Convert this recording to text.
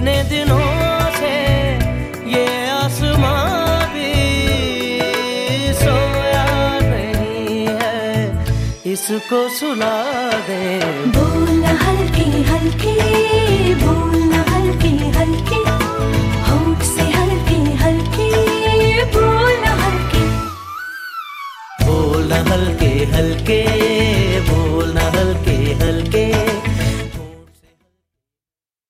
इतने दिनों से ये आसमां भी सोया नहीं है, इसको सुला दे। बोलना हल्के हल्के, बोलना हल्के हल्के, होठ से हल्के हल्के, बोलना हल्के। बोलना हल्के हल्के, बोलना